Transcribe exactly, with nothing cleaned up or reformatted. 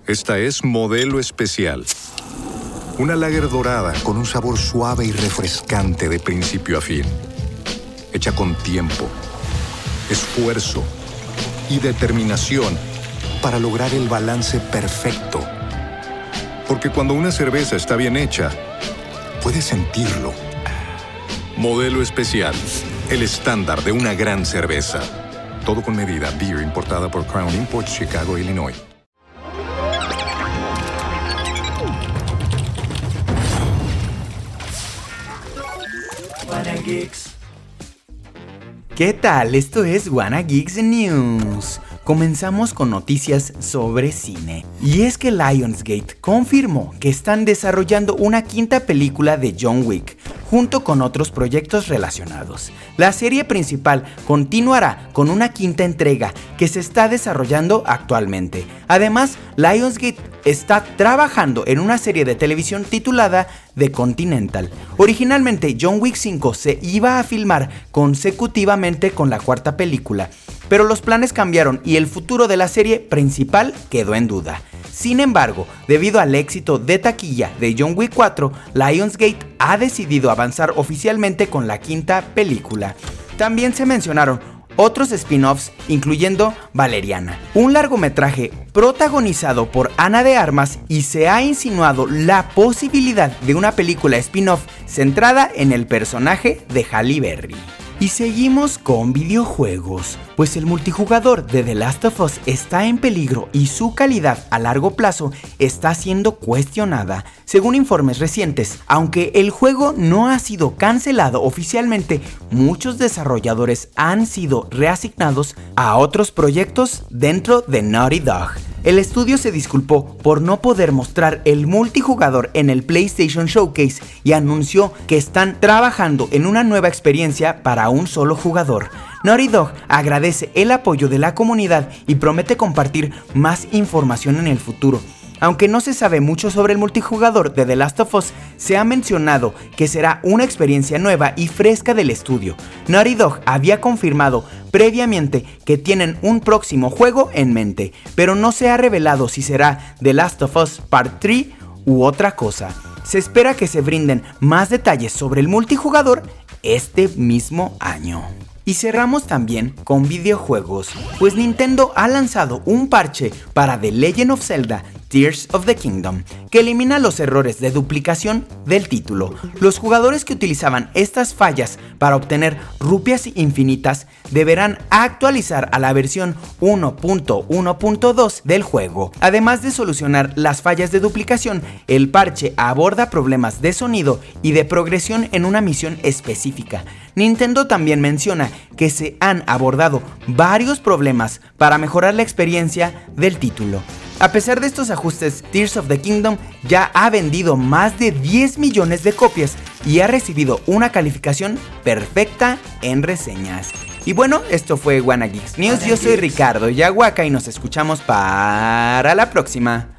Esta es Modelo Especial. Una lager dorada con un sabor suave y refrescante de principio a fin. Hecha con tiempo, esfuerzo y determinación para lograr el balance perfecto. Porque cuando una cerveza está bien hecha, puedes sentirlo. Modelo Especial, el estándar de una gran cerveza. Todo con medida. Beer importada por Crown Imports, Chicago, Illinois. ¿Qué tal? Esto es Wanna Geeks News. Comenzamos con noticias sobre cine. Y es que Lionsgate confirmó que están desarrollando una quinta película de John Wick, junto con otros proyectos relacionados. La serie principal continuará con una quinta entrega que se está desarrollando actualmente. Además, Lionsgate está trabajando en una serie de televisión titulada The Continental. Originalmente, John Wick cinco se iba a filmar consecutivamente con la cuarta película, pero los planes cambiaron y el futuro de la serie principal quedó en duda. Sin embargo, debido al éxito de taquilla de John Wick cuatro, Lionsgate ha decidido avanzar oficialmente con la quinta película. También se mencionaron otros spin-offs, incluyendo Valeriana, un largometraje protagonizado por Ana de Armas, y se ha insinuado la posibilidad de una película spin-off centrada en el personaje de Halle Berry. Y seguimos con videojuegos, pues el multijugador de The Last of Us está en peligro y su calidad a largo plazo está siendo cuestionada, según informes recientes. Aunque el juego no ha sido cancelado oficialmente, muchos desarrolladores han sido reasignados a otros proyectos dentro de Naughty Dog. El estudio se disculpó por no poder mostrar el multijugador en el PlayStation Showcase y anunció que están trabajando en una nueva experiencia para un solo jugador. Naughty Dog agradece el apoyo de la comunidad y promete compartir más información en el futuro. Aunque no se sabe mucho sobre el multijugador de The Last of Us, se ha mencionado que será una experiencia nueva y fresca del estudio. Naughty Dog había confirmado previamente que tienen un próximo juego en mente, pero no se ha revelado si será The Last of Us Part tres u otra cosa. Se espera que se brinden más detalles sobre el multijugador este mismo año. Y cerramos también con videojuegos, pues Nintendo ha lanzado un parche para The Legend of Zelda Tears of the Kingdom, que elimina los errores de duplicación del título. Los jugadores que utilizaban estas fallas para obtener rupias infinitas deberán actualizar a la versión uno punto uno punto dos del juego. Además de solucionar las fallas de duplicación, el parche aborda problemas de sonido y de progresión en una misión específica. Nintendo también menciona que se han abordado varios problemas para mejorar la experiencia del título. A pesar de estos ajustes, Tears of the Kingdom ya ha vendido más de diez millones de copias y ha recibido una calificación perfecta en reseñas. Y bueno, esto fue Wanna Geeks News. Yo soy Ricardo Yahuaca y nos escuchamos para la próxima.